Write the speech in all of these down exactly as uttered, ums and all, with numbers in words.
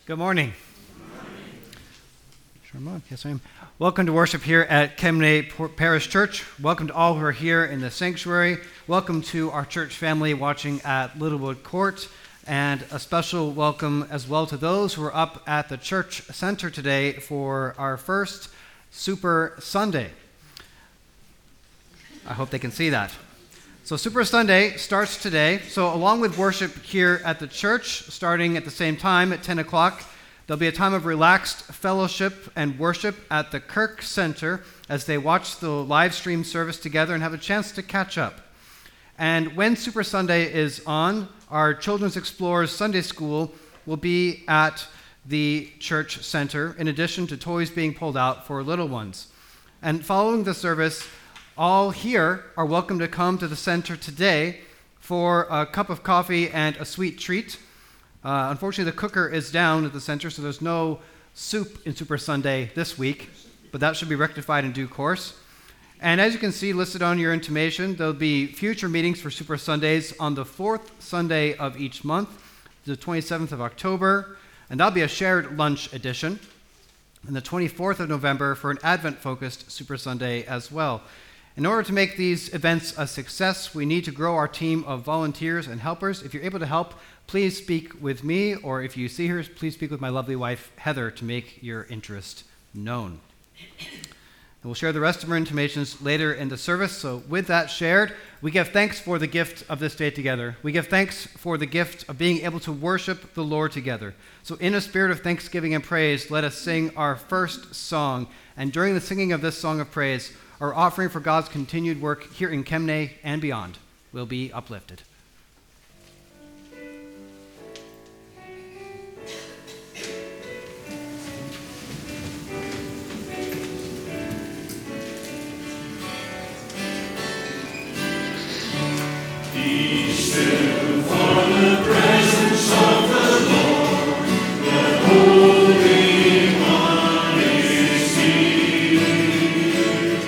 Good morning. Sure am on. Yes, I am. Welcome to worship here at Kemnay Parish Church. Welcome to all who are here in the sanctuary. Welcome to our church family watching at Littlewood Court. And a special welcome as well to those who are up at the church center today for our first Super Sunday. I hope they can see that. So Super Sunday starts today. So along with worship here at the church, starting at the same time at ten o'clock, there'll be a time of relaxed fellowship and worship at the Kirk Center as they watch the live stream service together and have a chance to catch up. And when Super Sunday is on, our Children's Explorers Sunday School will be at the church center, in addition to toys being pulled out for little ones. And following the service, all here are welcome to come to the center today for a cup of coffee and a sweet treat. Uh, unfortunately, the cooker is down at the center, so there's no soup in Super Sunday this week, but that should be rectified in due course. And as you can see listed on your intimation, there'll be future meetings for Super Sundays on the fourth Sunday of each month, the twenty-seventh of October, and that'll be a shared lunch edition, and the twenty-fourth of November for an Advent-focused Super Sunday as well. In order to make these events a success, we need to grow our team of volunteers and helpers. If you're able to help, please speak with me, or if you see her, please speak with my lovely wife, Heather, to make your interest known. And we'll share the rest of our intimations later in the service. So with that shared, we give thanks for the gift of this day together. We give thanks for the gift of being able to worship the Lord together. So in a spirit of thanksgiving and praise, let us sing our first song. And during the singing of this song of praise, our offering for God's continued work here in Kemnay and beyond will be uplifted. Be still for the presence of the Lord, the Holy One is here.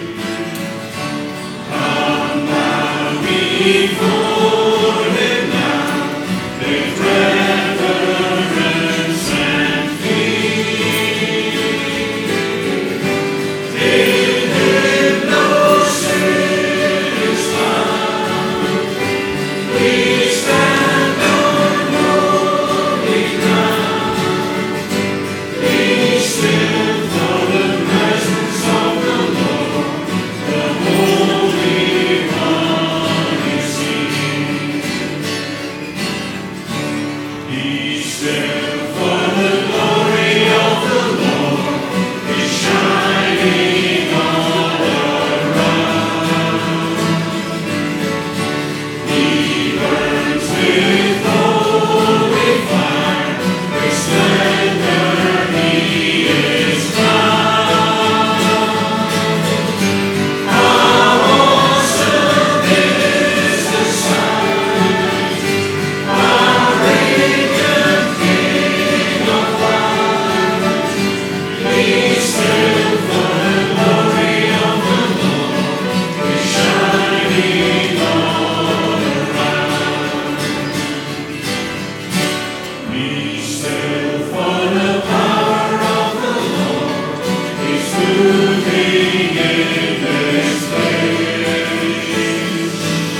Come bow before Him now, with reverence and fear. In Him no sin is found. We stand on holy ground. Be still for the presence of the Lord, the Holy One is here. Be still for the glory of the Lord is shining all around. He burns with holy fire, with splendor He is crowned. How awesome is the sight! Our radiant King of light. Be still for the glory of the Lord is shining all around. Be still for the power of the Lord is moving in this place.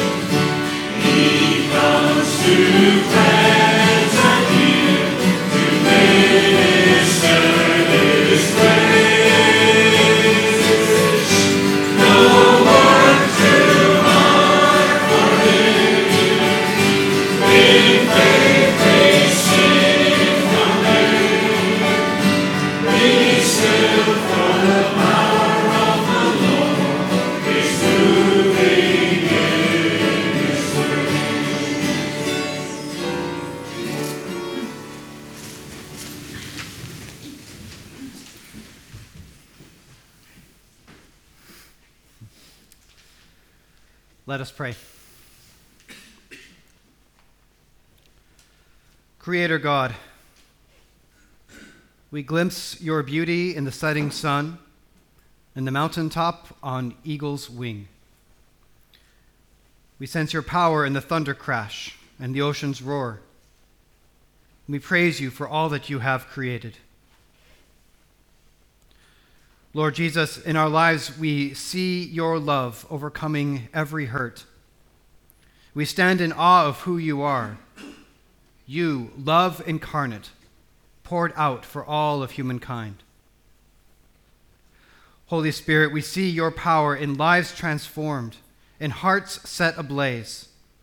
He comes to cleanse and heal, to minister His praise. No work too hard for Him. In faith receive from Him. Be still for the power of the Lord is moving in His way. Let us pray. Creator God, we glimpse your beauty in the setting sun and the mountaintop on eagle's wing. We sense your power in the thunder crash and the ocean's roar. We praise you for all that you have created. Lord Jesus, in our lives we see your love overcoming every hurt. We stand in awe of who you are. You, love incarnate, poured out for all of humankind. Holy Spirit, we see your power in lives transformed, in hearts set ablaze.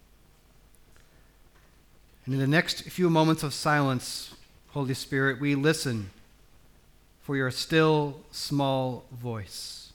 And in the next few moments of silence, Holy Spirit, we listen for your still, small voice.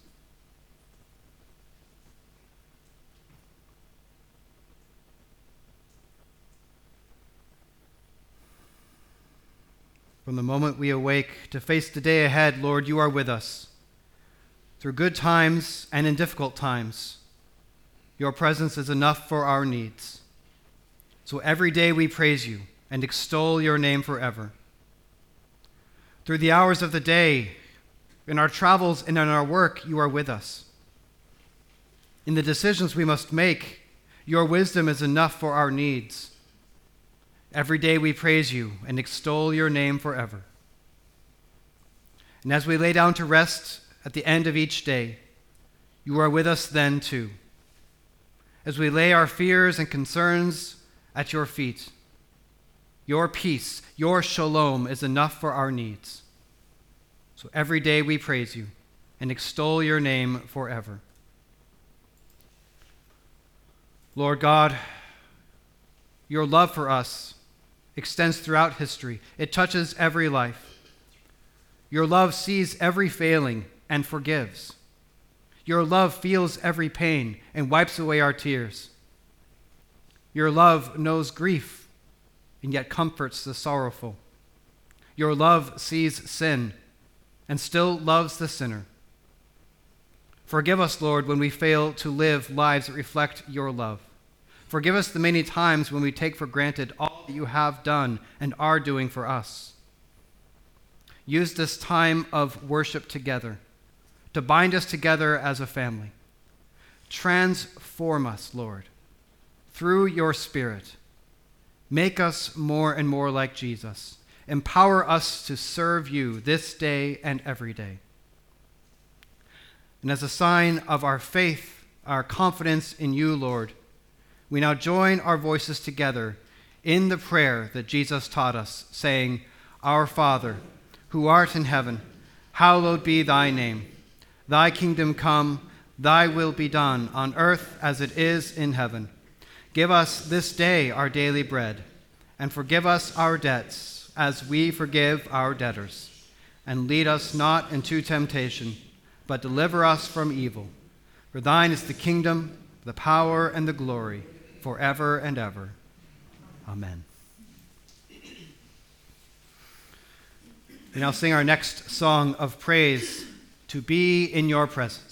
From the moment we awake to face the day ahead, Lord, you are with us. Through good times and in difficult times, your presence is enough for our needs. So every day we praise you and extol your name forever. Through the hours of the day, in our travels and in our work, you are with us. In the decisions we must make, your wisdom is enough for our needs. Every day we praise you and extol your name forever. And as we lay down to rest at the end of each day, you are with us then too. As we lay our fears and concerns at your feet, your peace, your shalom is enough for our needs. So every day we praise you and extol your name forever. Lord God, your love for us extends throughout history. It touches every life. Your love sees every failing and forgives. Your love feels every pain and wipes away our tears. Your love knows grief and yet comforts the sorrowful. Your love sees sin and still loves the sinner. Forgive us, Lord, when we fail to live lives that reflect your love. Forgive us the many times when we take for granted all that you have done and are doing for us. Use this time of worship together to bind us together as a family. Transform us, Lord, through your Spirit. Make us more and more like Jesus. Empower us to serve you this day and every day. And as a sign of our faith, our confidence in you, Lord, we now join our voices together in the prayer that Jesus taught us, saying, Our Father, who art in heaven, hallowed be thy name. Thy kingdom come, thy will be done on earth as it is in heaven. Give us this day our daily bread, and forgive us our debts as we forgive our debtors. And lead us not into temptation, but deliver us from evil. For thine is the kingdom, the power, and the glory, forever and ever. Amen. We now sing our next song of praise, To Be in Your Presence.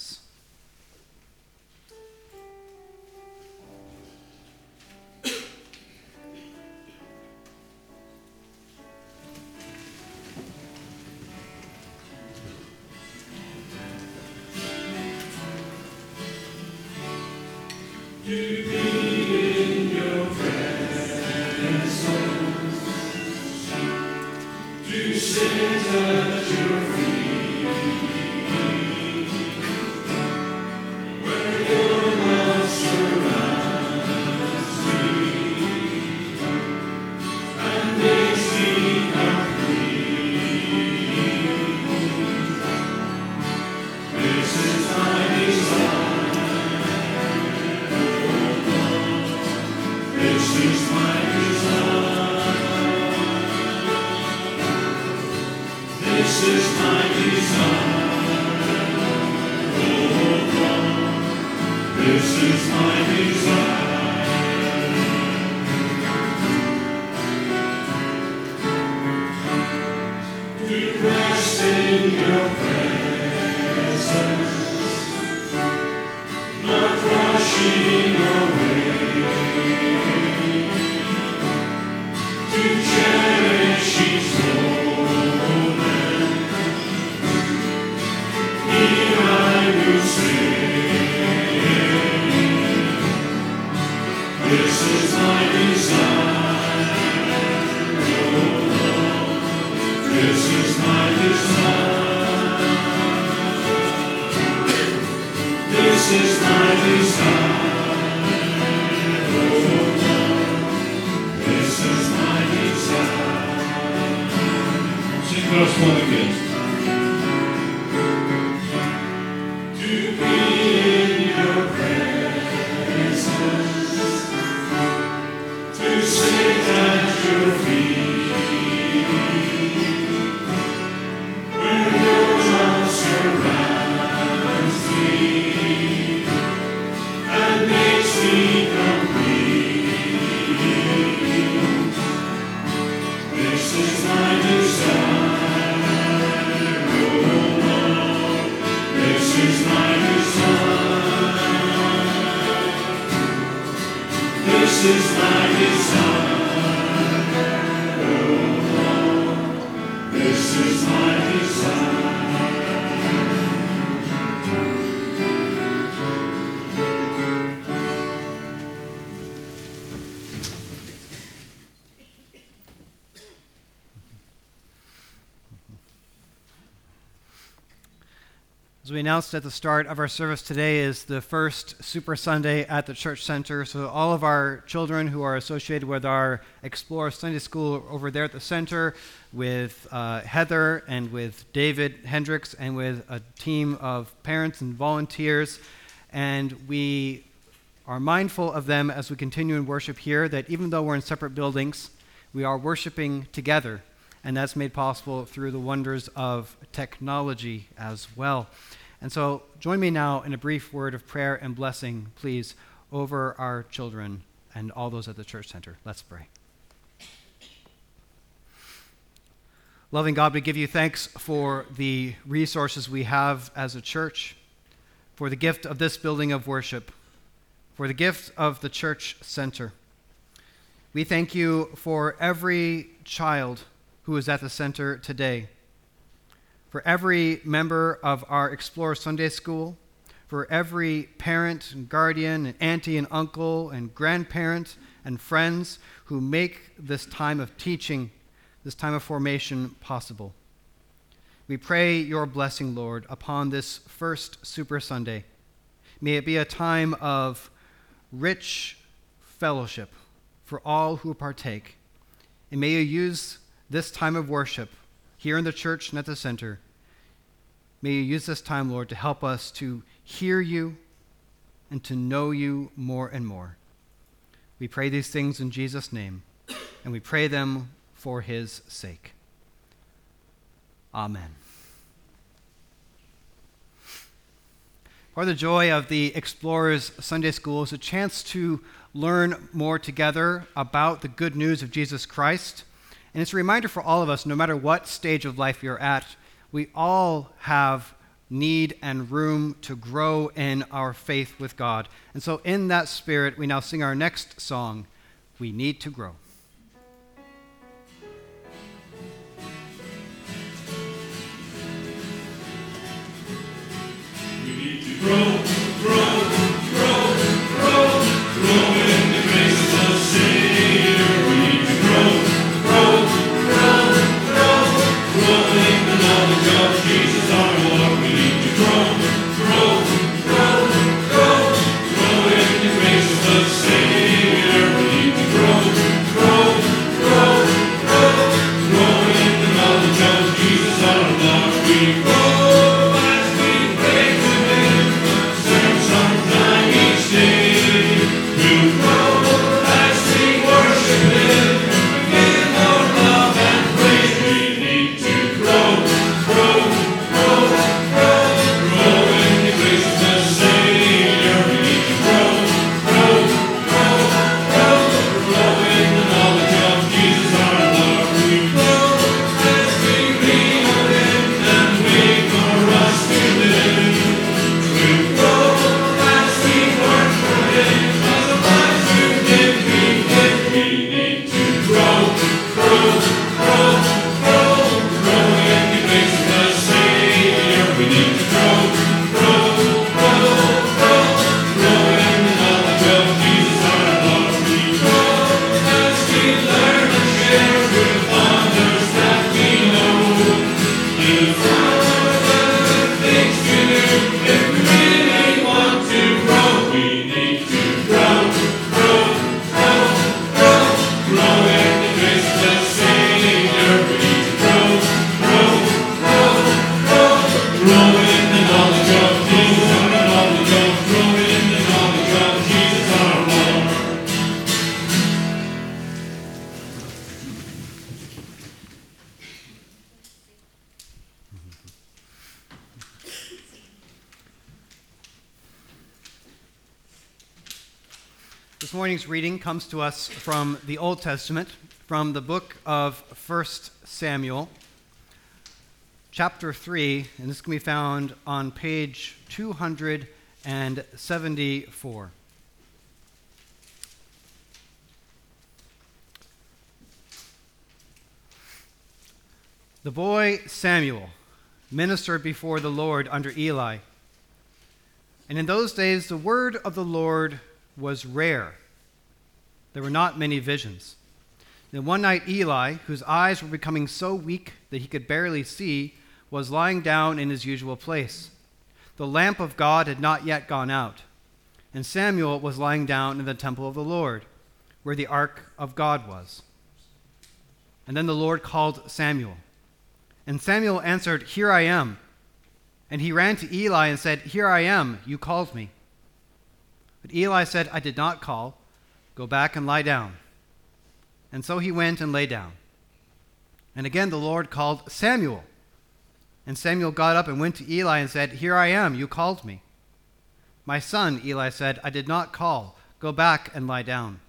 To be in your presence, to sit at your feet, where your love surrounds me and makes me complete. This is my desire. This is my desire. This is my desire. Oh God, this is my desire. To rest in your presence, not rushing away. To cherish each moment, here I will stay. This is my desire, oh This is my desire. This is my desire. Oh Lord, this is my desire. Sing verse one again. To be in your presence, to sit at your feet, where your love surrounds me and makes me complete. This is my desire, oh Lord, this is my desire. This is my desire. This is my desire. As we announced at the start of our service, today is the first Super Sunday at the Church Center. So all of our children who are associated with our Explore Sunday School over there at the center, with uh, Heather and with David Hendricks and with a team of parents and volunteers. And we are mindful of them as we continue in worship here, that even though we're in separate buildings, we are worshiping together. And that's made possible through the wonders of technology as well. And so join me now in a brief word of prayer and blessing, please, over our children and all those at the Church Center. Let's pray. Loving God, we give you thanks for the resources we have as a church, for the gift of this building of worship, for the gift of the Church Center. We thank you for every child who is at the center today, for every member of our Explore Sunday School, for every parent and guardian and auntie and uncle and grandparent and friends who make this time of teaching, this time of formation possible. We pray your blessing, Lord, upon this first Super Sunday. May it be a time of rich fellowship for all who partake. And may you use this time of worship here in the church and at the center. May you use this time, Lord, to help us to hear you and to know you more and more. We pray these things in Jesus' name, and we pray them for his sake. Amen. Part of the joy of the Explorers Sunday School is a chance to learn more together about the good news of Jesus Christ. And it's a reminder for all of us, no matter what stage of life you're at, we all have need and room to grow in our faith with God. And so in that spirit, we now sing our next song, We Need to Grow. We need to grow, grow, grow, grow, grow in the grace of the Savior. We need to grow, grow, grow, grow, grow in the knowledge of Jesus our Lord. We need to grow, grow, grow, grow, grow in the grace of the Savior. We need to grow, grow, grow, grow, grow in the knowledge of Jesus our Lord. We grow as we pray to Him, serve sometime each day. We'll grow as we worship Him, give more love and praise. We need to grow, grow, grow, grow, grow in the grace of the Savior. We need to grow, grow, grow, grow, grow in the knowledge of Jesus our Lord. We grow as we read of Him and wait for us to live. We'll grow as we work for Him, as a life to give we give. We need to grow, grow, grow, grow, grow in the grace of the Savior. We need to grow, grow, grow, grow, grow in the knowledge of Jesus our Lord. We grow as we learn and share with others that we know. This morning's reading comes to us from the Old Testament, from the book of First Samuel, chapter three, and this can be found on page two hundred seventy-four. The boy Samuel ministered before the Lord under Eli. And in those days the word of the Lord was rare. There were not many visions. Then one night Eli, whose eyes were becoming so weak that he could barely see, was lying down in his usual place. The lamp of God had not yet gone out, and Samuel was lying down in the temple of the Lord, where the ark of God was. And then the Lord called Samuel. And Samuel answered, "Here I am." And he ran to Eli and said, "Here I am, you called me." But Eli said, "I did not call. Go back and lie down." And so he went and lay down. And again the Lord called Samuel. And Samuel got up and went to Eli and said, "Here I am, you called me." "My son," Eli said, "I did not call. Go back and lie down."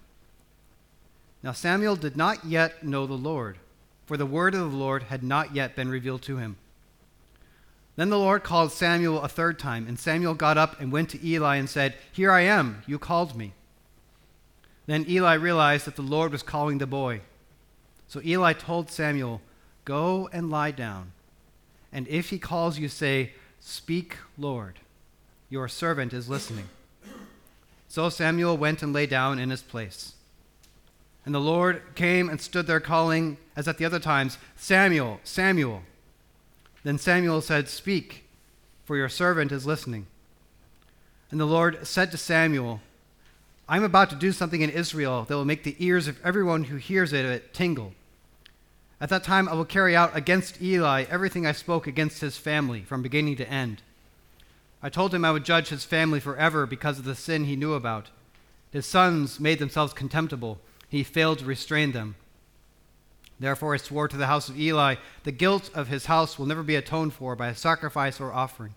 Now Samuel did not yet know the Lord, for the word of the Lord had not yet been revealed to him. Then the Lord called Samuel a third time, and Samuel got up and went to Eli and said, "Here I am, you called me." Then Eli realized that the Lord was calling the boy. So Eli told Samuel, "Go and lie down, and if he calls you, say, 'Speak, Lord. Your servant is listening.'" So Samuel went and lay down in his place. And the Lord came and stood there calling, as at the other times, "Samuel, Samuel." Then Samuel said, "Speak, for your servant is listening." And the Lord said to Samuel, "I am about to do something in Israel that will make the ears of everyone who hears it tingle. At that time I will carry out against Eli everything I spoke against his family from beginning to end. I told him I would judge his family forever because of the sin he knew about. His sons made themselves contemptible. He failed to restrain them. Therefore I swore to the house of Eli, the guilt of his house will never be atoned for by a sacrifice or offering."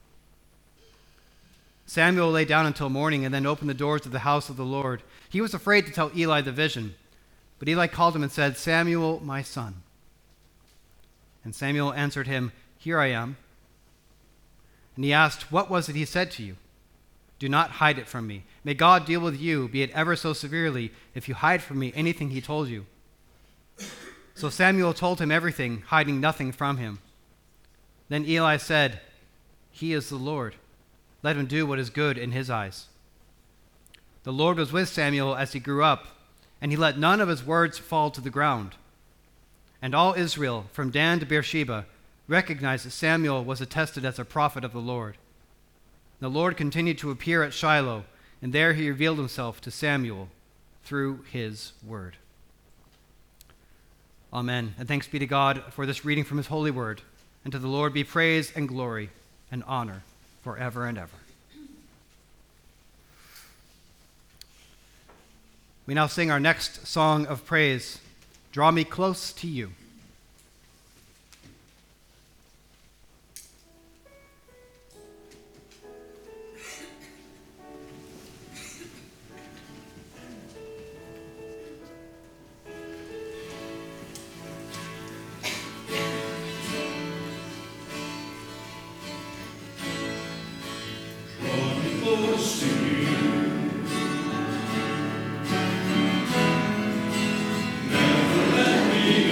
Samuel lay down until morning and then opened the doors of the house of the Lord. He was afraid to tell Eli the vision, but Eli called him and said, "Samuel, my son." And Samuel answered him, "Here I am." And he asked, "What was it he said to you?" "Do not hide it from me. May God deal with you, be it ever so severely, if you hide from me anything he told you." So Samuel told him everything, hiding nothing from him. Then Eli said, "He is the Lord. Let him do what is good in his eyes." The Lord was with Samuel as he grew up, and he let none of his words fall to the ground. And all Israel, from Dan to Beersheba, recognized that Samuel was attested as a prophet of the Lord. The Lord continued to appear at Shiloh, and there he revealed himself to Samuel through his word. Amen. And thanks be to God for this reading from his holy word. And to the Lord be praise and glory and honor forever and ever. We now sing our next song of praise, "Draw Me Close to You." Close to you. Never let me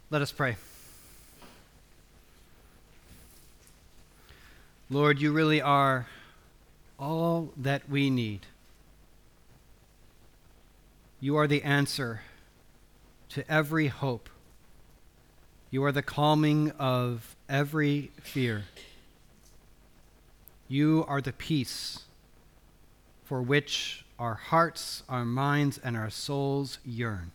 Let us pray. Lord, you really are all that we need. You are the answer to every hope. You are the calming of every fear. You are the peace for which our hearts, our minds, and our souls yearn.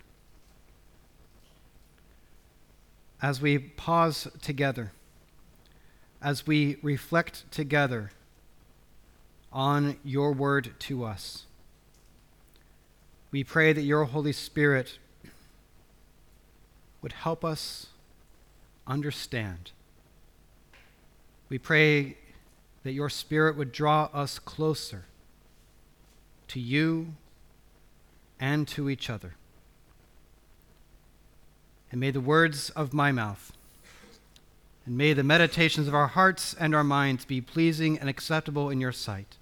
As we pause together, as we reflect together on your word to us, we pray that your Holy Spirit would help us understand. We pray that your Spirit would draw us closer to you and to each other. And may the words of my mouth and may the meditations of our hearts and our minds be pleasing and acceptable in your sight.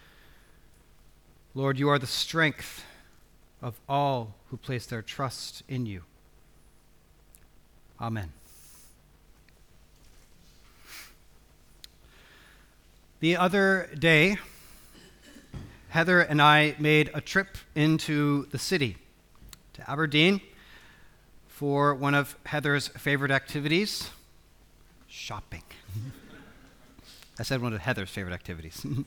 Lord, you are the strength of all who place their trust in you. Amen. The other day, Heather and I made a trip into the city, to Aberdeen, for one of Heather's favorite activities, shopping. I said one of Heather's favorite activities. And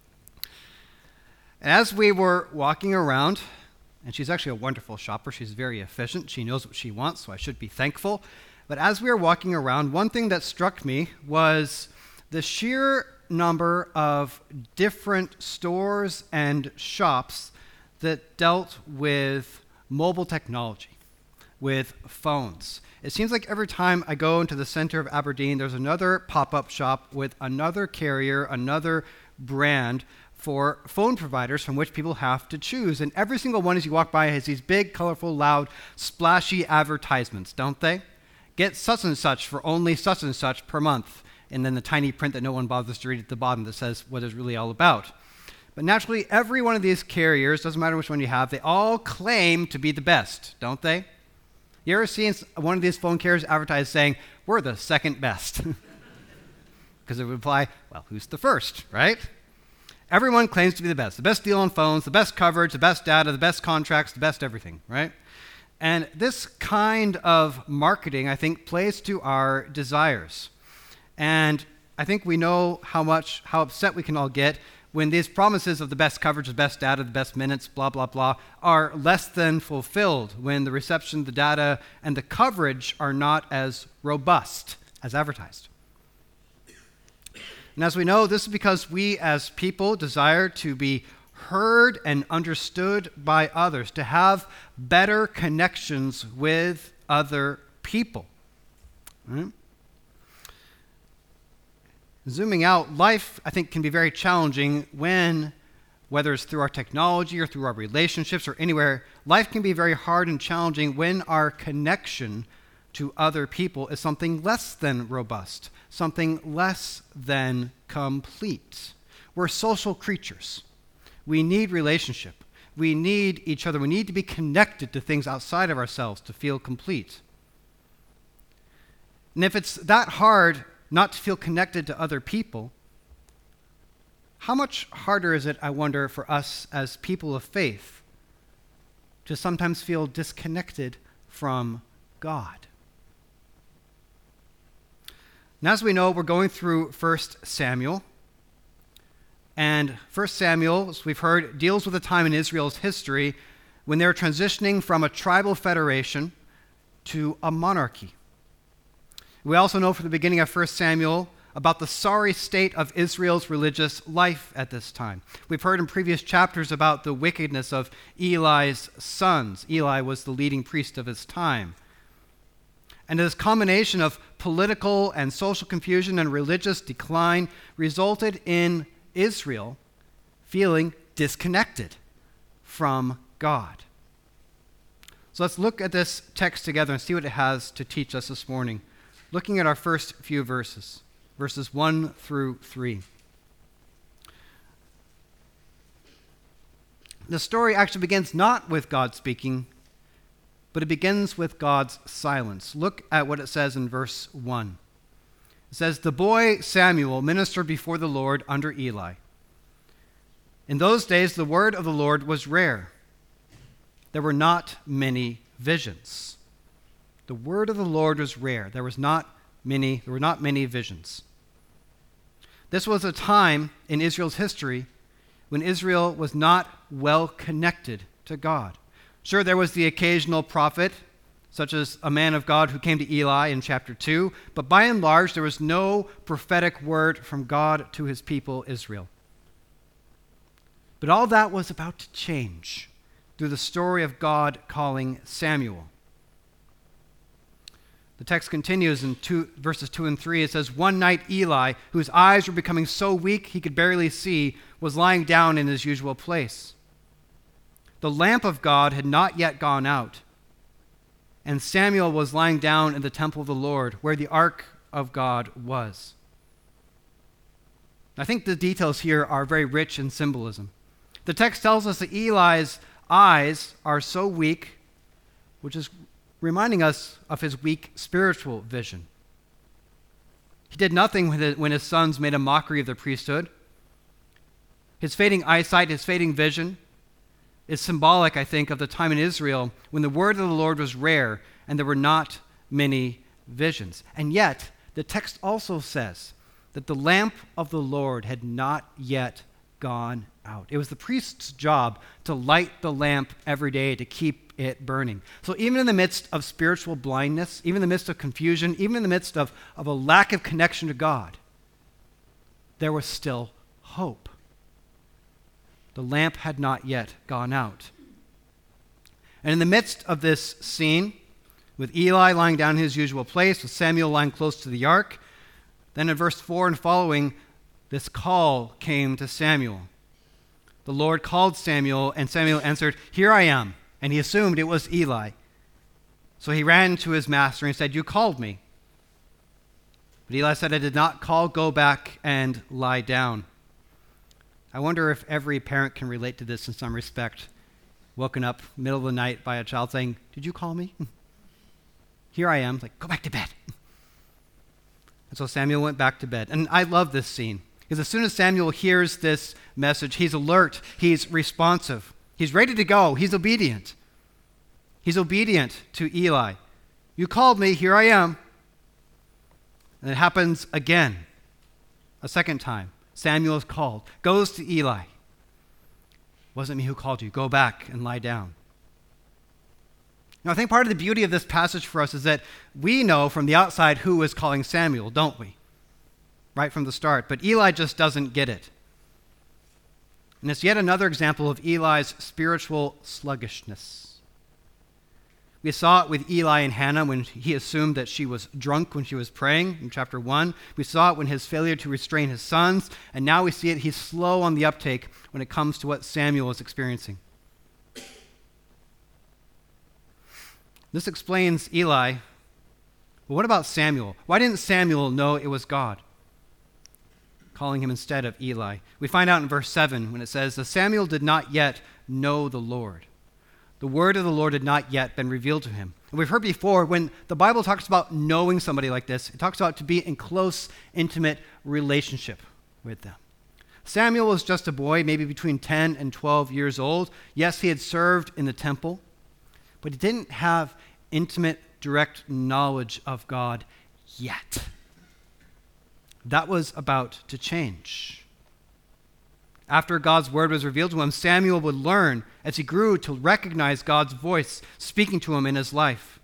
as we were walking around, and she's actually a wonderful shopper, she's very efficient, she knows what she wants, so I should be thankful. But as we were walking around, one thing that struck me was the sheer number of different stores and shops that dealt with mobile technology, with phones. It seems like every time I go into the center of Aberdeen, there's another pop-up shop with another carrier, another brand for phone providers from which people have to choose. And every single one as you walk by has these big, colorful, loud, splashy advertisements, don't they? Get such and such for only such and such per month. And then the tiny print that no one bothers to read at the bottom that says what it's really all about. But naturally, every one of these carriers, doesn't matter which one you have, they all claim to be the best, don't they? You ever seen one of these phone carriers advertise saying, we're the second best? Because it would imply, well, who's the first, right? Everyone claims to be the best. The best deal on phones, the best coverage, the best data, the best contracts, the best everything, right? And this kind of marketing, I think, plays to our desires. And I think we know how much, how upset we can all get when these promises of the best coverage, the best data, the best minutes, blah, blah, blah, are less than fulfilled, when the reception, the data, and the coverage are not as robust as advertised. And as we know, this is because we as people desire to be heard and understood by others, to have better connections with other people. Right? Zooming out, life, I think, can be very challenging when, whether it's through our technology or through our relationships or anywhere, life can be very hard and challenging when our connection to other people is something less than robust, something less than complete. We're social creatures. We need relationship. We need each other. We need to be connected to things outside of ourselves to feel complete. And if it's that hard not to feel connected to other people, how much harder is it, I wonder, for us as people of faith to sometimes feel disconnected from God? And as we know, we're going through First Samuel. And First Samuel, as we've heard, deals with a time in Israel's history when they were transitioning from a tribal federation to a monarchy. We also know from the beginning of First Samuel about the sorry state of Israel's religious life at this time. We've heard in previous chapters about the wickedness of Eli's sons. Eli was the leading priest of his time. And this combination of political and social confusion and religious decline resulted in Israel feeling disconnected from God. So let's look at this text together and see what it has to teach us this morning. Looking at our first few verses, verses one through three. The story actually begins not with God speaking, but it begins with God's silence. Look at what it says in verse one. It says, "The boy Samuel ministered before the Lord under Eli. In those days, the word of the Lord was rare. There were not many visions." The word of the Lord was rare. There was not many, there were not many visions. This was a time in Israel's history when Israel was not well connected to God. Sure, there was the occasional prophet, such as a man of God who came to Eli in chapter two, but by and large, there was no prophetic word from God to his people, Israel. But all that was about to change through the story of God calling Samuel. The text continues in two, verses two and three. It says, "One night Eli, whose eyes were becoming so weak he could barely see, was lying down in his usual place. The lamp of God had not yet gone out, and Samuel was lying down in the temple of the Lord, where the ark of God was." I think the details here are very rich in symbolism. The text tells us that Eli's eyes are so weak, which is reminding us of his weak spiritual vision. He did nothing when his sons made a mockery of the priesthood. His fading eyesight, his fading vision, is symbolic, I think, of the time in Israel when the word of the Lord was rare and there were not many visions. And yet, the text also says that the lamp of the Lord had not yet gone out. It was the priest's job to light the lamp every day to keep it burning. So even in the midst of spiritual blindness, even in the midst of confusion, even in the midst of, of a lack of connection to God, there was still hope. The lamp had not yet gone out. And in the midst of this scene, with Eli lying down in his usual place, with Samuel lying close to the ark, then in verse four and following, this call came to Samuel. The Lord called Samuel, and Samuel answered, "Here I am." And he assumed it was Eli. So he ran to his master and said, "You called me." But Eli said, "I did not call. Go back and lie down." I wonder if every parent can relate to this in some respect. Woken up middle of the night by a child saying, "Did you call me?" "Here I am." Like, "Go back to bed." And so Samuel went back to bed. And I love this scene, because as soon as Samuel hears this message, he's alert, he's responsive, he's ready to go, he's obedient. He's obedient to Eli. "You called me, here I am." And it happens again, a second time. Samuel is called, goes to Eli. "Wasn't me who called you. Go back and lie down." Now, I think part of the beauty of this passage for us is that we know from the outside who is calling Samuel, don't we? Right from the start. But Eli just doesn't get it. And it's yet another example of Eli's spiritual sluggishness. We saw it with Eli and Hannah when he assumed that she was drunk when she was praying in chapter one. We saw it when his failure to restrain his sons. And now we see it, he's slow on the uptake when it comes to what Samuel is experiencing. This explains Eli. But what about Samuel? Why didn't Samuel know it was God calling him instead of Eli? We find out in verse seven when it says, that Samuel did not yet know the Lord. The word of the Lord had not yet been revealed to him. And we've heard before, when the Bible talks about knowing somebody like this, it talks about to be in close, intimate relationship with them. Samuel was just a boy, maybe between ten and twelve years old. Yes, he had served in the temple, but he didn't have intimate, direct knowledge of God yet. That was about to change. After God's word was revealed to him, Samuel would learn as he grew to recognize God's voice speaking to him in his life.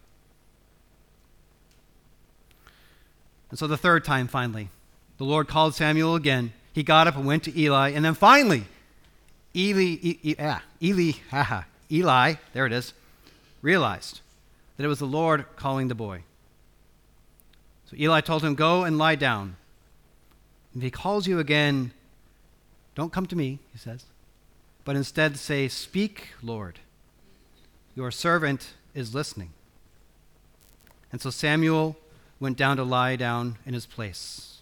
And so the third time, finally, the Lord called Samuel again. He got up and went to Eli. And then finally, Eli, Eli, ah, Eli, haha, Eli, there it is, realized that it was the Lord calling the boy. So Eli told him, "Go and lie down. If he calls you again, don't come to me," he says, "but instead say, 'Speak, Lord. Your servant is listening.'" And so Samuel went down to lie down in his place.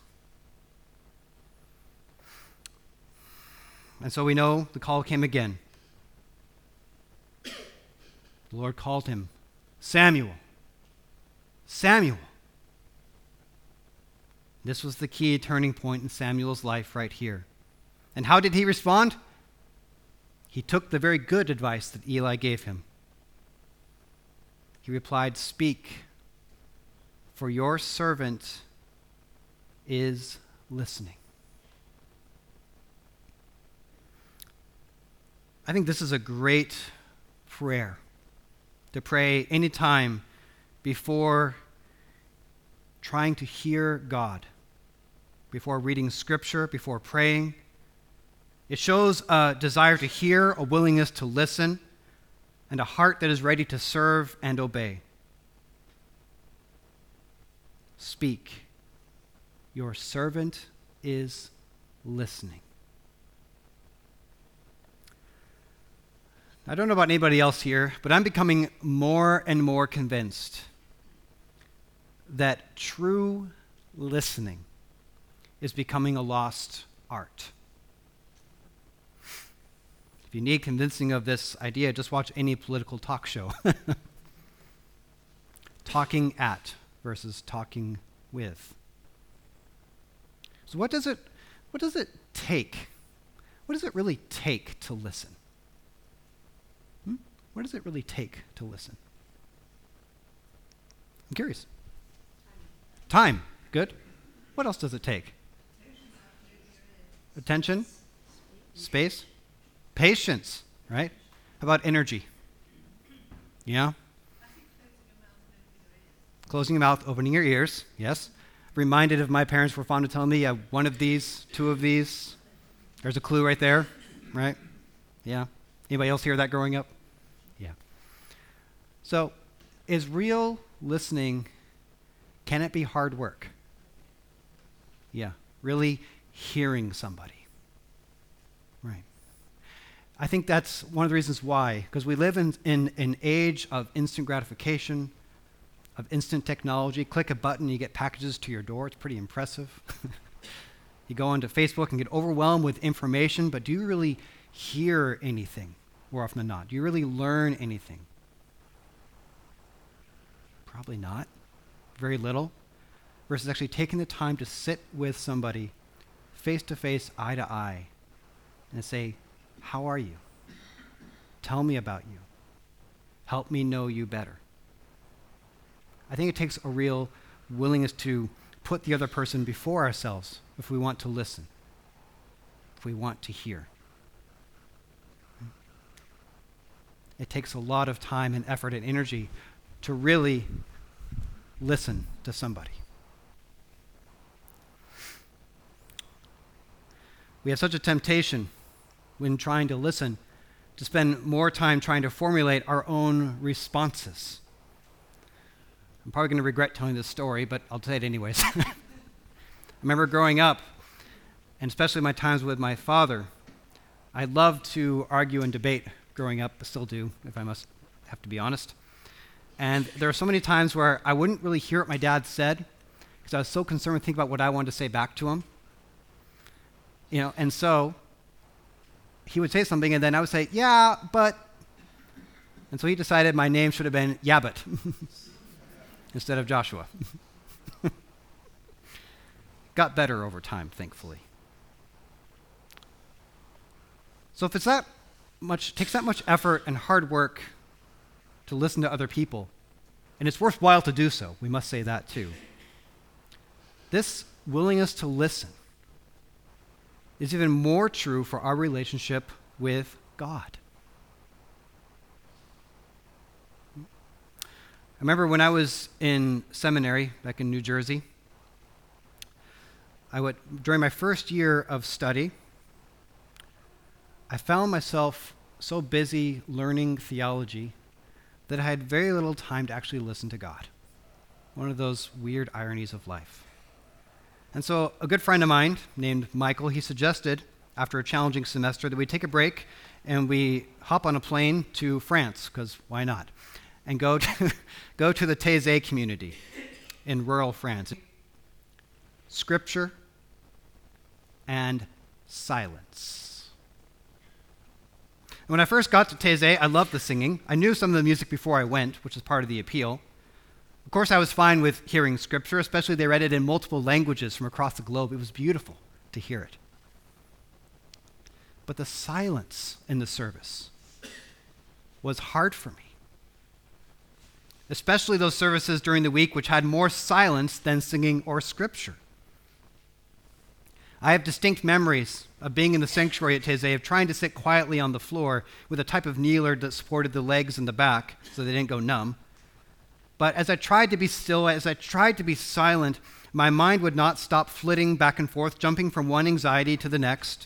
And so we know the call came again. The Lord called him Samuel. Samuel. This was the key turning point in Samuel's life right here. And how did he respond? He took the very good advice that Eli gave him. He replied, "Speak, for your servant is listening." I think this is a great prayer to pray anytime before trying to hear God, before reading Scripture, before praying. It shows a desire to hear, a willingness to listen, and a heart that is ready to serve and obey. Speak. Your servant is listening. I don't know about anybody else here, but I'm becoming more and more convinced that true listening is becoming a lost art. If you need convincing of this idea, just watch any political talk show. Talking at versus talking with. So what does it what does it take? What does it really take to listen? Hmm? What does it really take to listen? I'm curious. Time. Good. What else does it take? Attention? Space? Patience, right? How about energy? Yeah? Closing your mouth, opening your ears, yes. Reminded of my parents were fond of telling me, uh, one of these, two of these. There's a clue right there, right? Yeah. Anybody else hear that growing up? Yeah. So, is real listening, can it be hard work? Yeah. Really hearing somebody. Right. I think that's one of the reasons why, because we live in, in an age of instant gratification, of instant technology. Click a button, you get packages to your door. It's pretty impressive. You go onto Facebook and get overwhelmed with information, but do you really hear anything more often than not? Do you really learn anything? Probably not. Very little. Versus actually taking the time to sit with somebody face to face, eye to eye, and say, "How are you? Tell me about you. Help me know you better." I think it takes a real willingness to put the other person before ourselves if we want to listen, if we want to hear. It takes a lot of time and effort and energy to really listen to somebody. We have such a temptation when trying to listen to spend more time trying to formulate our own responses. I'm probably going to regret telling this story, but I'll say it anyways. I remember growing up, and especially my times with my father, I loved to argue and debate growing up, I still do, if I must have to be honest. And there are so many times where I wouldn't really hear what my dad said, because I was so concerned with thinking about what I wanted to say back to him. You know, and so he would say something, and then I would say, "Yeah, but," and so he decided my name should have been Yabbit instead of Joshua. Got better over time, thankfully. So if it's that much, takes that much effort and hard work to listen to other people, and it's worthwhile to do so, we must say that too. This willingness to listen is even more true for our relationship with God. I remember when I was in seminary back in New Jersey, I would, during my first year of study, I found myself so busy learning theology that I had very little time to actually listen to God. One of those weird ironies of life. And so a good friend of mine named Michael, he suggested, after a challenging semester, that we take a break and we hop on a plane to France, because why not? And go to, go to the Taizé community in rural France. Scripture and silence. when I first got to Taizé, I loved the singing. I knew some of the music before I went, which is part of the appeal. Of course, I was fine with hearing scripture, especially they read it in multiple languages from across the globe. It was beautiful to hear it. But the silence in the service was hard for me, especially those services during the week which had more silence than singing or scripture. I have distinct memories of being in the sanctuary at Taizé, of trying to sit quietly on the floor with a type of kneeler that supported the legs and the back so they didn't go numb. But as I tried to be still, as I tried to be silent, my mind would not stop flitting back and forth, jumping from one anxiety to the next.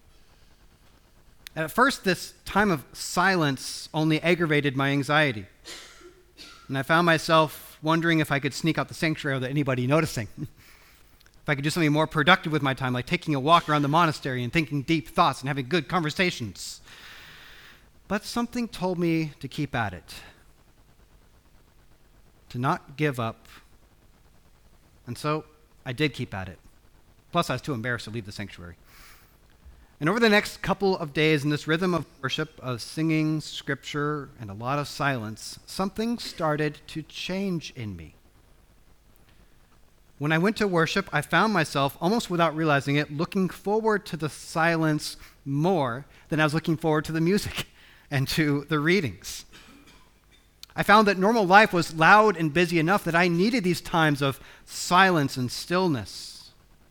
At first, this time of silence only aggravated my anxiety. And I found myself wondering if I could sneak out the sanctuary without anybody noticing. If I could do something more productive with my time, like taking a walk around the monastery and thinking deep thoughts and having good conversations. But something told me to keep at it, to not give up. And so I did keep at it. Plus, I was too embarrassed to leave the sanctuary. And over the next couple of days in this rhythm of worship, of singing, scripture, and a lot of silence, something started to change in me. When I went to worship, I found myself, almost without realizing it, looking forward to the silence more than I was looking forward to the music and to the readings. I found that normal life was loud and busy enough that I needed these times of silence and stillness.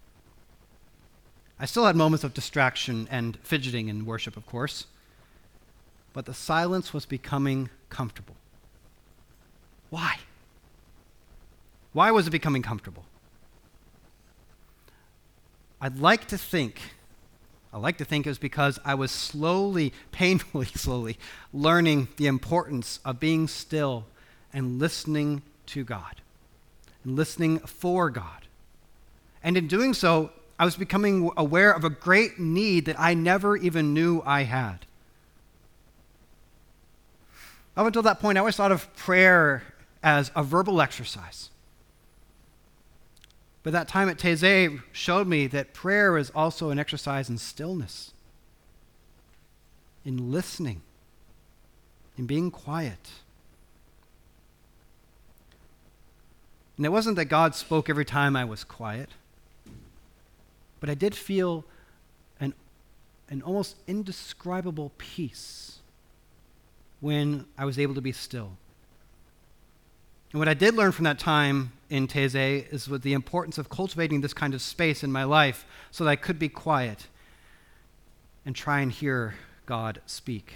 I still had moments of distraction and fidgeting in worship, of course, but the silence was becoming comfortable. Why? Why was it becoming comfortable? I'd like to think, I like to think it was because I was slowly, painfully slowly, learning the importance of being still and listening to God, and listening for God. And in doing so, I was becoming aware of a great need that I never even knew I had. Up until that point, I always thought of prayer as a verbal exercise. But that time at Taizé showed me that prayer is also an exercise in stillness, in listening, in being quiet. And it wasn't that God spoke every time I was quiet, but I did feel an, an almost indescribable peace when I was able to be still. And what I did learn from that time in Taizé is with the importance of cultivating this kind of space in my life so that I could be quiet and try and hear God speak.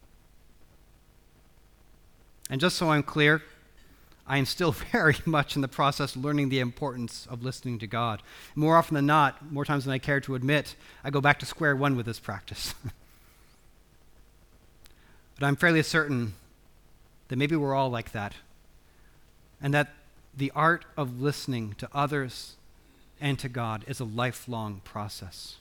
And just so I'm clear, I am still very much in the process of learning the importance of listening to God. More often than not, more times than I care to admit, I go back to square one with this practice. But I'm fairly certain that maybe we're all like that, and that the art of listening to others and to God is a lifelong process.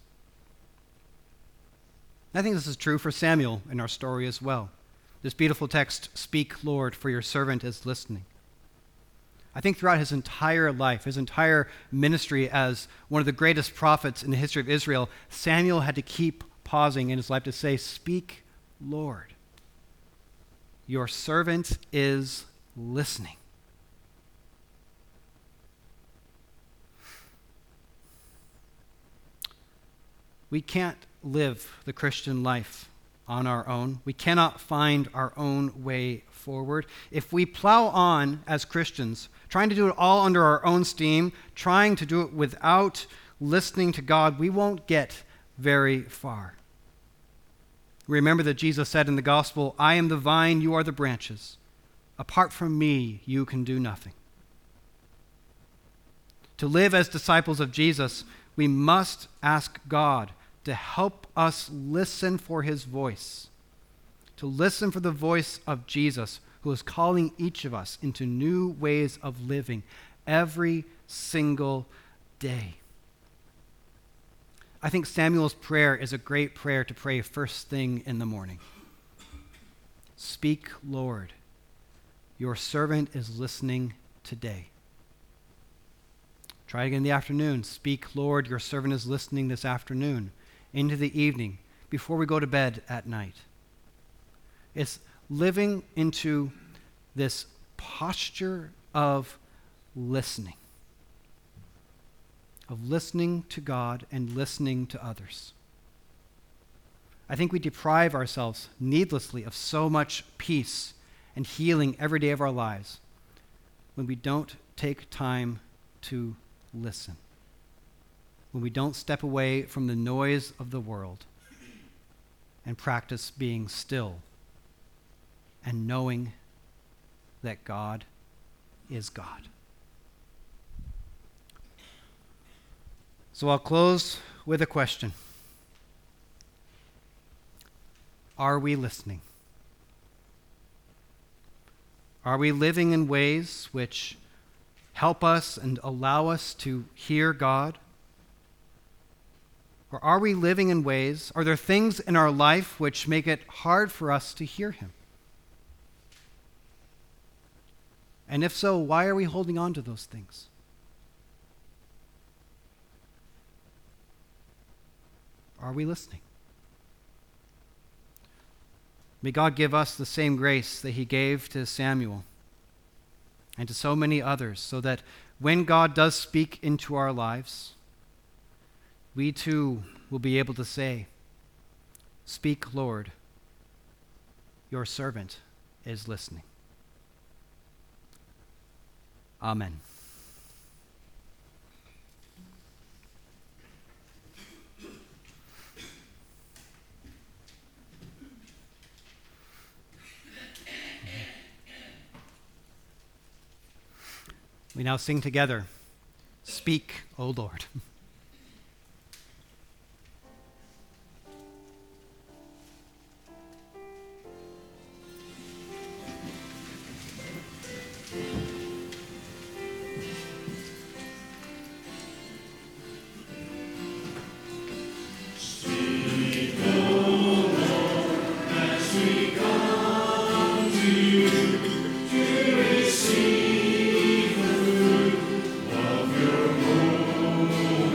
I think this is true for Samuel in our story as well. This beautiful text, "Speak, Lord, for your servant is listening." I think throughout his entire life, his entire ministry as one of the greatest prophets in the history of Israel, Samuel had to keep pausing in his life to say, "Speak, Lord. Your servant is listening." We can't live the Christian life on our own. We cannot find our own way forward. If we plow on as Christians, trying to do it all under our own steam, trying to do it without listening to God, we won't get very far. Remember that Jesus said in the gospel, "I am the vine, you are the branches. Apart from me, you can do nothing." To live as disciples of Jesus, we must ask God to help us listen for his voice, to listen for the voice of Jesus, who is calling each of us into new ways of living every single day. I think Samuel's prayer is a great prayer to pray first thing in the morning. "Speak, Lord. Your servant is listening today." Try it again in the afternoon. "Speak, Lord. Your servant is listening this afternoon." Into the evening, before we go to bed at night. It's living into this posture of listening, of listening to God and listening to others. I think we deprive ourselves needlessly of so much peace and healing every day of our lives when we don't take time to listen, when we don't step away from the noise of the world and practice being still and knowing that God is God. So I'll close with a question. Are we listening? Are we living in ways which help us and allow us to hear God? Or are we living in ways, are there things in our life which make it hard for us to hear him? And if so, why are we holding on to those things? Are we listening? May God give us the same grace that he gave to Samuel and to so many others, so that when God does speak into our lives, we too will be able to say, "Speak, Lord, your servant is listening." Amen. We now sing together, "Speak, O Lord." Receive the fruit of your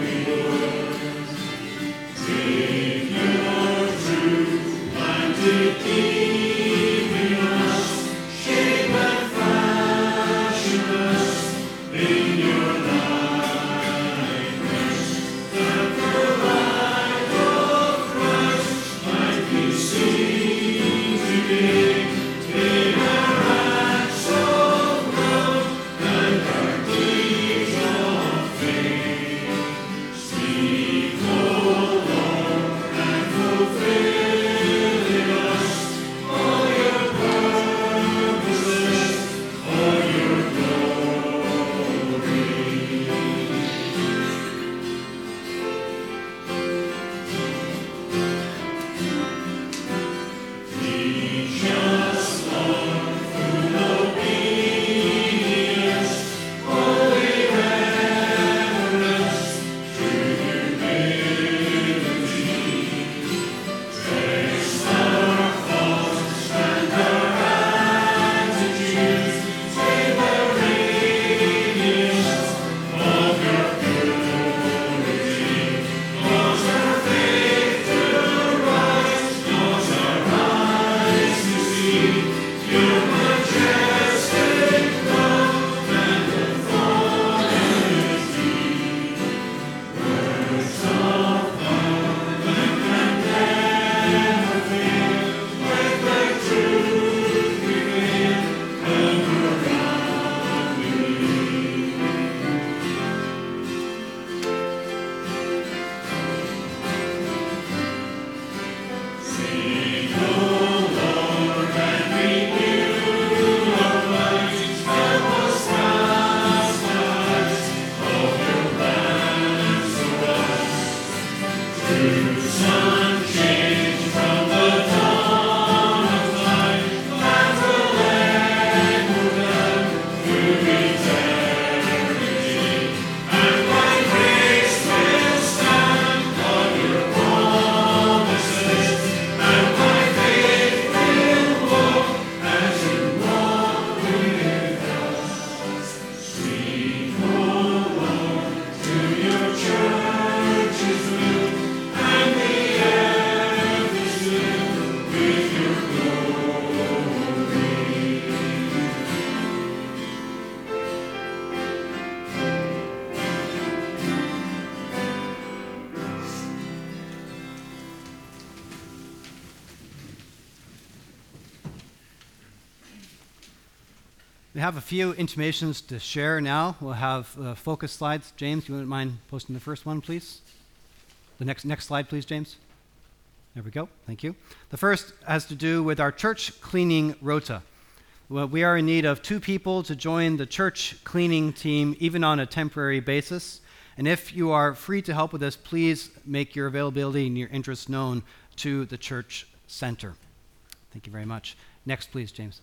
We have a few intimations to share now. We'll have uh, focus slides. James, you wouldn't mind posting the first one, please? The next next slide, please, James. There we go. Thank you. The first has to do with our church cleaning rota. Well, we are in need of two people to join the church cleaning team, even on a temporary basis. And if you are free to help with this, please make your availability and your interest known to the church center. Thank you very much. Next, please, James.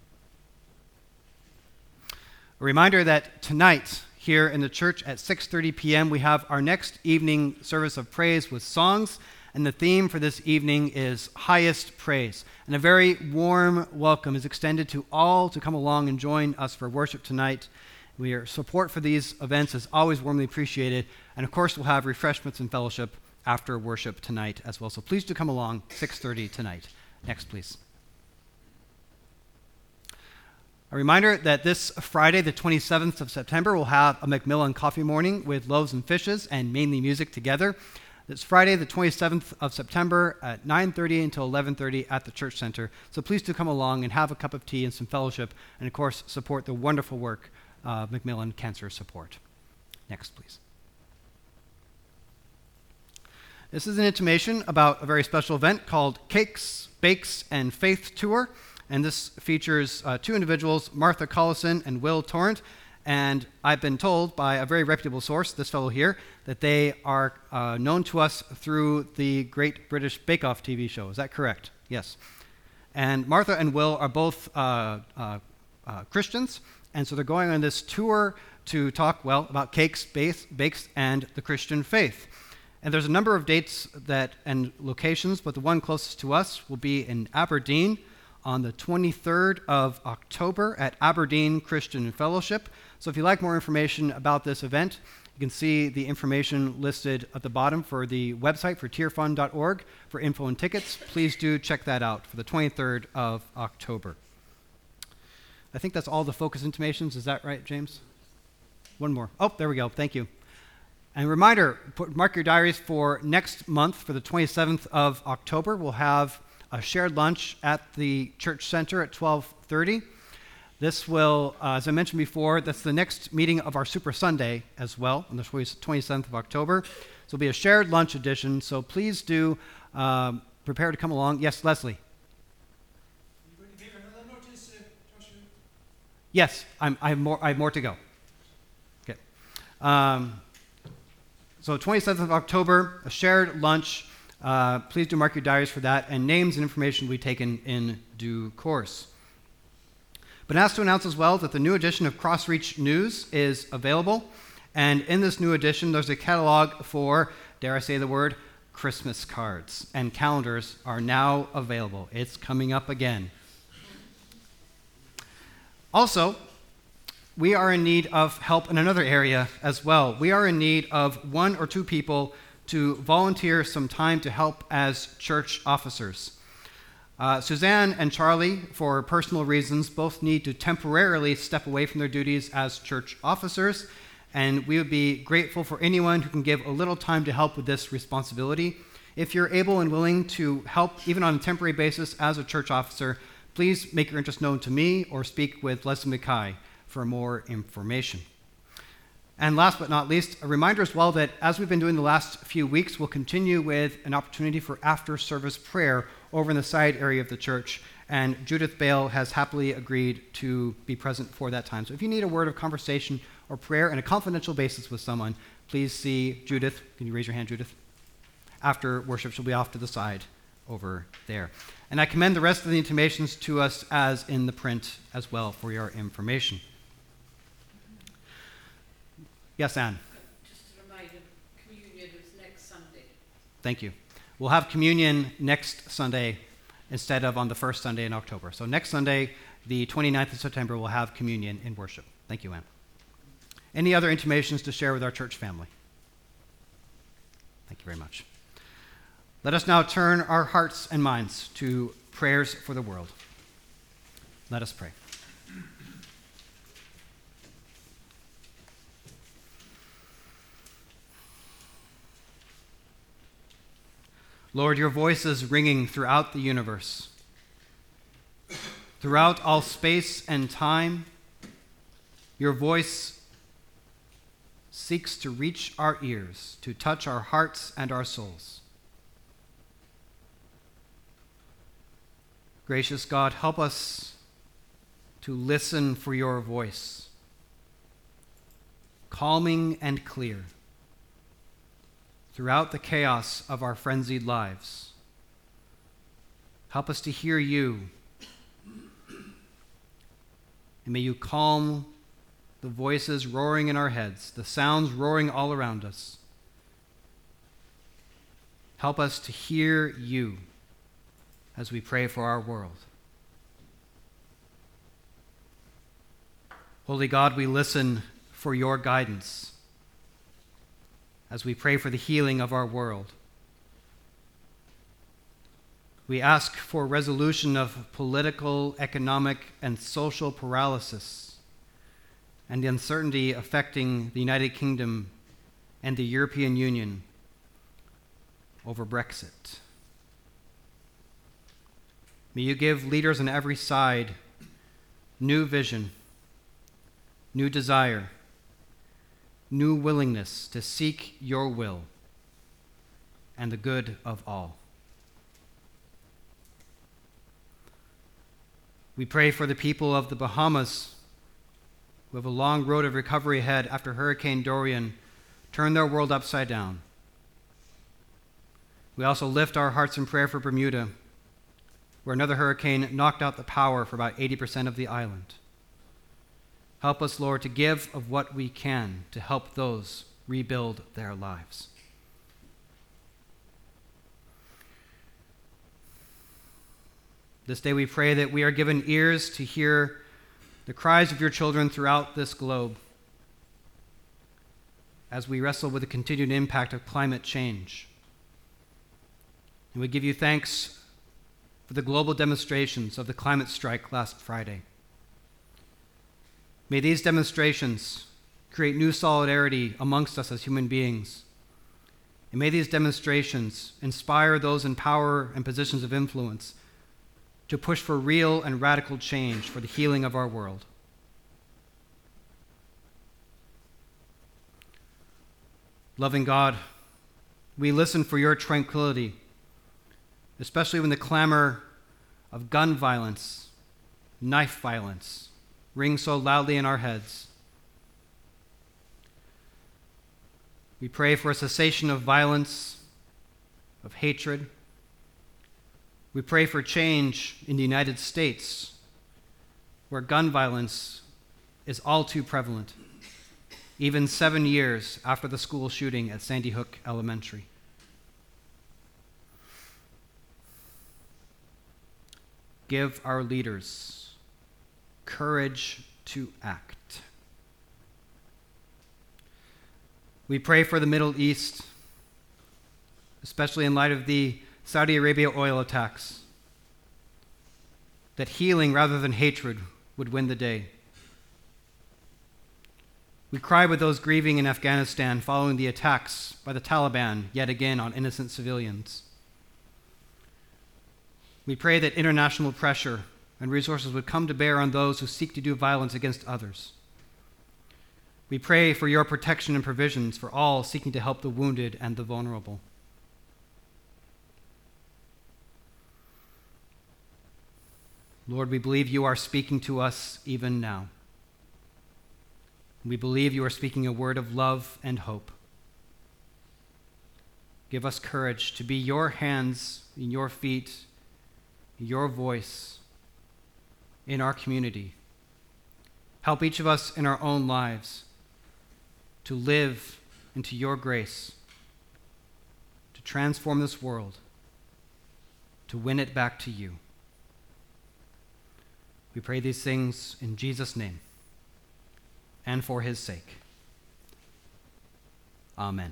A reminder that tonight here in the church at six thirty p.m. we have our next evening service of praise with songs, and the theme for this evening is highest praise. And a very warm welcome is extended to all to come along and join us for worship tonight. Your support for these events is always warmly appreciated, and of course we'll have refreshments and fellowship after worship tonight as well. So please do come along, six thirty tonight. Next, please. A reminder that this Friday, the twenty-seventh of September, we'll have a Macmillan coffee morning with loaves and fishes and mainly music together. It's Friday, the twenty-seventh of September at nine thirty until eleven thirty at the Church Center. So please do come along and have a cup of tea and some fellowship, and of course, support the wonderful work of Macmillan Cancer Support. Next, please. This is an intimation about a very special event called Cakes, Bakes, and Faith Tour. And this features uh, two individuals, Martha Collison and Will Torrent. And I've been told by a very reputable source, this fellow here, that they are uh, known to us through the Great British Bake Off T V show. Is that correct? Yes. And Martha and Will are both uh, uh, uh, Christians, and so they're going on this tour to talk, well, about cakes, bakes, bakes, and the Christian faith. And there's a number of dates that and locations, but the one closest to us will be in Aberdeen, on the twenty-third of October at Aberdeen Christian Fellowship. So if you'd like more information about this event, you can see the information listed at the bottom for the website for tear fund dot org for info and tickets. Please do check that out for the twenty-third of October. I think that's all the focus intimations. Is that right, James? One more. Oh, there we go. Thank you. And a reminder, put, mark your diaries for next month for the twenty-seventh of October. We'll have a shared lunch at the church center at twelve thirty. This will, uh, as I mentioned before, that's the next meeting of our Super Sunday as well, on the twenty-seventh of October. So it'll be a shared lunch edition, so please do um, prepare to come along. Yes, Leslie? You going to give another notice, uh, Joshua? Yes, I'm, I, have more, I have more to go. Okay. Um, so twenty-seventh of October, a shared lunch. Uh, please do mark your diaries for that, and names and information will be taken in due course. But I have to announce as well that the new edition of Crossreach News is available, and in this new edition, there's a catalog for, dare I say the word, Christmas cards, and calendars are now available. It's coming up again. Also, we are in need of help in another area as well. We are in need of one or two people to volunteer some time to help as church officers. Uh, Suzanne and Charlie, for personal reasons, both need to temporarily step away from their duties as church officers, and we would be grateful for anyone who can give a little time to help with this responsibility. If you're able and willing to help, even on a temporary basis as a church officer, please make your interest known to me or speak with Leslie Mackay for more information. And last but not least, a reminder as well that as we've been doing the last few weeks, we'll continue with an opportunity for after-service prayer over in the side area of the church. And Judith Bale has happily agreed to be present for that time. So if you need a word of conversation or prayer on a confidential basis with someone, please see Judith. Can you raise your hand, Judith? After worship, she'll be off to the side over there. And I commend the rest of the intimations to us as in the print as well for your information. Yes, Anne? Just a reminder, communion is next Sunday. Thank you. We'll have communion next Sunday instead of on the first Sunday in October. So next Sunday, the twenty-ninth of September, we'll have communion in worship. Thank you, Anne. Any other intimations to share with our church family? Thank you very much. Let us now turn our hearts and minds to prayers for the world. Let us pray. Lord, your voice is ringing throughout the universe, throughout all space and time, Your voice seeks to reach our ears, to touch our hearts and our souls. Gracious God, help us to listen for your voice, calming and clear, throughout the chaos of our frenzied lives. Help us to hear you, and may you calm the voices roaring in our heads, the sounds roaring all around us. Help us to hear you as we pray for our world. Holy God, we listen for your guidance as we pray for the healing of our world. We ask for resolution of political, economic, and social paralysis and the uncertainty affecting the United Kingdom and the European Union over Brexit. May you give leaders on every side new vision, new desire, new willingness to seek your will and the good of all. We pray for the people of the Bahamas who have a long road of recovery ahead after Hurricane Dorian turned their world upside down. We also lift our hearts in prayer for Bermuda, where another hurricane knocked out the power for about eighty percent of the island. Help us, Lord, to give of what we can to help those rebuild their lives. This day we pray that we are given ears to hear the cries of your children throughout this globe as we wrestle with the continued impact of climate change. And we give you thanks for the global demonstrations of the climate strike last Friday. May these demonstrations create new solidarity amongst us as human beings. And may these demonstrations inspire those in power and positions of influence to push for real and radical change for the healing of our world. Loving God, we listen for your tranquility, especially when the clamor of gun violence, knife violence, rings so loudly in our heads. We pray for a cessation of violence, of hatred. We pray for change in the United States, where gun violence is all too prevalent, even seven years after the school shooting at Sandy Hook Elementary. Give our leaders courage to act. We pray for the Middle East, especially in light of the Saudi Arabia oil attacks, that healing rather than hatred would win the day. We cry with those grieving in Afghanistan following the attacks by the Taliban yet again on innocent civilians. We pray that international pressure and resources would come to bear on those who seek to do violence against others. We pray for your protection and provisions for all seeking to help the wounded and the vulnerable. Lord, we believe you are speaking to us even now. We believe you are speaking a word of love and hope. Give us courage to be your hands and your feet, your voice in our community. Help each of us in our own lives to live into your grace, to transform this world, to win it back to you. We pray these things in Jesus' name and for his sake. Amen.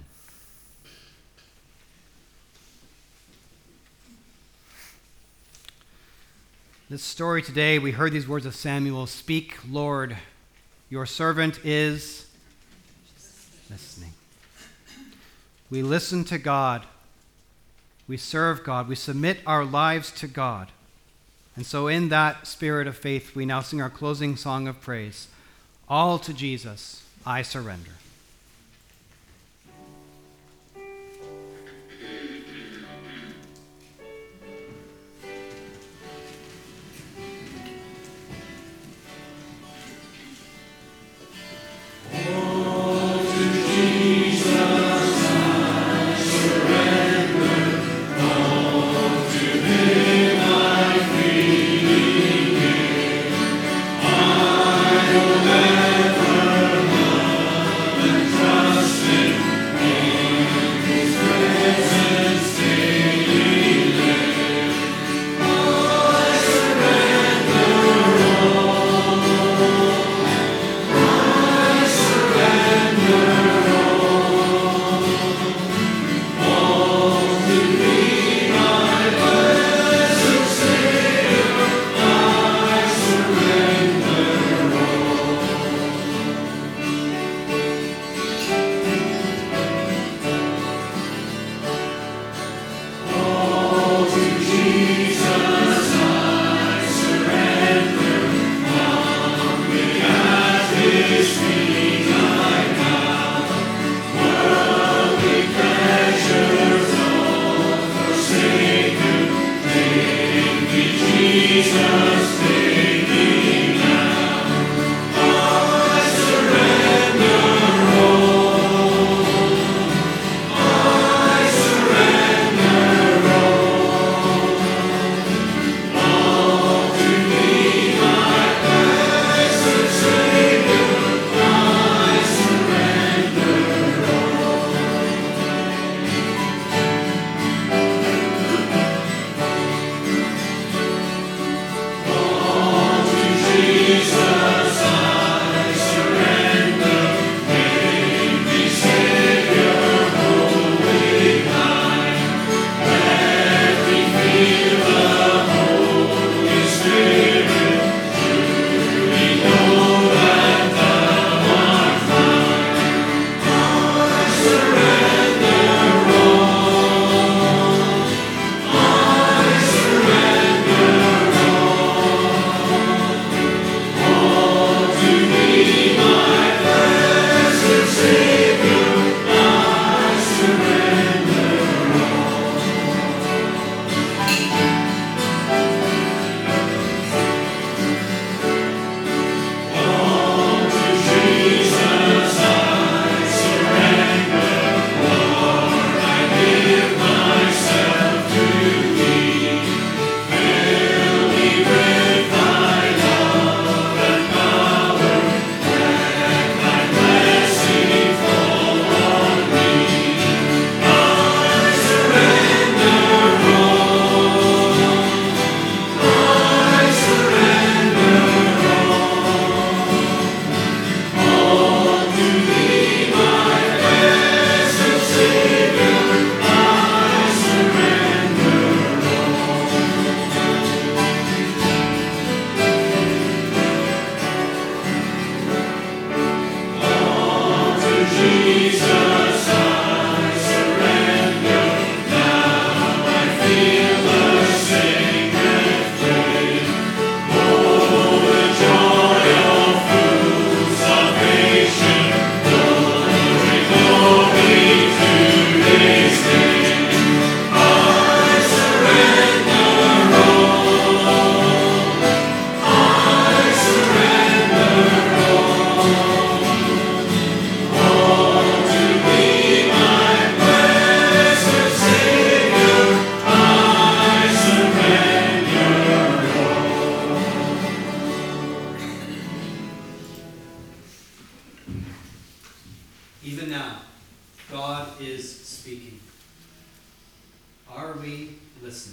This story today, we heard these words of Samuel, "Speak, Lord, your servant is listening." We listen to God. We serve God. We submit our lives to God. And so in that spirit of faith, we now sing our closing song of praise. All to Jesus I surrender. Even now, God is speaking. Are we listening?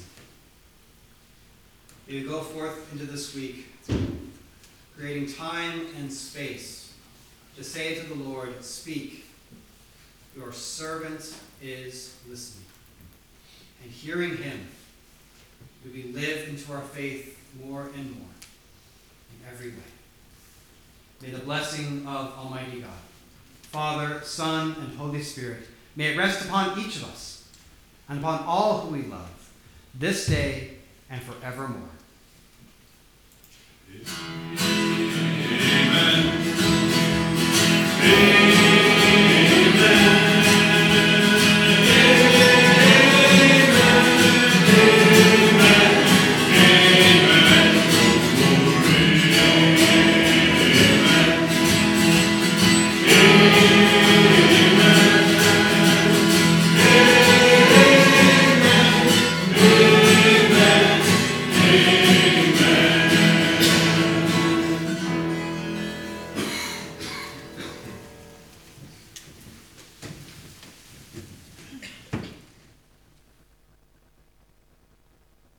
May we go forth into this week, creating time and space to say to the Lord, speak, your servant is listening. And hearing him, may we live into our faith more and more in every way. May the blessing of Almighty God, Father, Son, and Holy Spirit, may it rest upon each of us and upon all who we love, this day and forevermore. Amen.